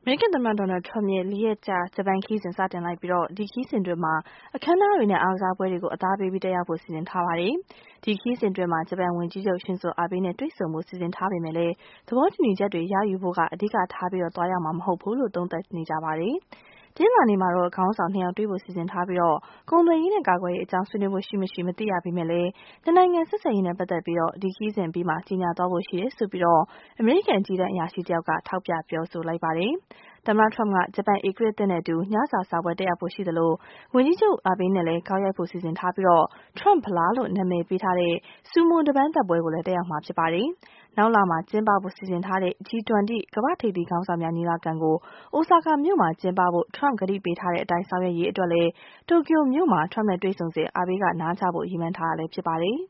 အမေရိကန်သမ္မတ Donald Trump ရဲ့ ၄ ရက်ကြာဂျပန်ခရီးစဉ်စတင်လိုက်ပြီး ဒီခရီးစဉ်အတွင်းအခမ်းအနားတွေနဲ့အားကစားပွဲတွေကိုအသားပေးပြီးတက်ရောက်ဖို့စီစဉ်ထားပါတယ်။ ဒီခရီးစဉ်အတွင်းဂျပန်ဝန်ကြီးချုပ် Shinzo Abe နဲ့တွေ့ဆုံဖို့စီစဉ်ထားပေမဲ့လည်း သဘောတူညီချက်တွေရယူဖို့ကအဓိကထားပြီးသွားရောက်မှာမဟုတ်ဘူးလို့သုံးသပ်နေကြပါတယ်။ တနင်္လာနေ့မှာတော့ခေါင်းဆောင် 2 ယောက်တွေ့ဖို့စီစဉ်ထားပြီးကုန်သွယ်ရေးနဲ့ကာကွယ်ရေးအကြောင်းဆွေးနွေးဖို့ရှိမရှိမသိရပေမဲ့လည်း နှစ်နိုင်ငံဆက်ဆံရေးနဲ့ပတ်သက်ပြီးဒီခရီးစဉ်အပြီးကြေညာသွားဖို့ရှိတယ်လို့အမေရိကန်အကြီးတန်းအရာရှိတယောက်ကထောက်ပြပြောဆိုလိုက်ပါတယ်။ သမ္မတ Trump ကဂျပန်ဧကရာဇ်သစ်နဲ့အတူညစာစားပွဲတက်ရောက်ဖို့ရှိသလိုဝန်ကြီးချုပ် Abe နဲ့လည်းဂေါက်ရိုက်ဖို့စီစဉ်ထားပြီး Trump ဖလားလို့နာမည်ပေးထားတဲ့ ဆူမိုတပန်းသတ်ပွဲကိုလည်းတက်ရောက်မှာဖြစ်ပါတယ်။ နောက်လမှာကျင်းပဖို့စီစဉ်ထားတဲ့ G20 ကမ္ဘာ့ထိပ်သီးခေါင်းဆောင်များညီလာခံကို အိုဆာကာမြို့မှာကျင်းပဖို့ Trump ကတိပေးထားတဲ့အတိုင်းဆောင်ရွက်ရေးအတွက်လည်းတိုကျိုမြို့မှာ Trump နဲ့တွေ့ဆုံစဉ်Abe ကနားချဖို့ရည်မှန်းထားတာလည်းဖြစ်ပါတယ်။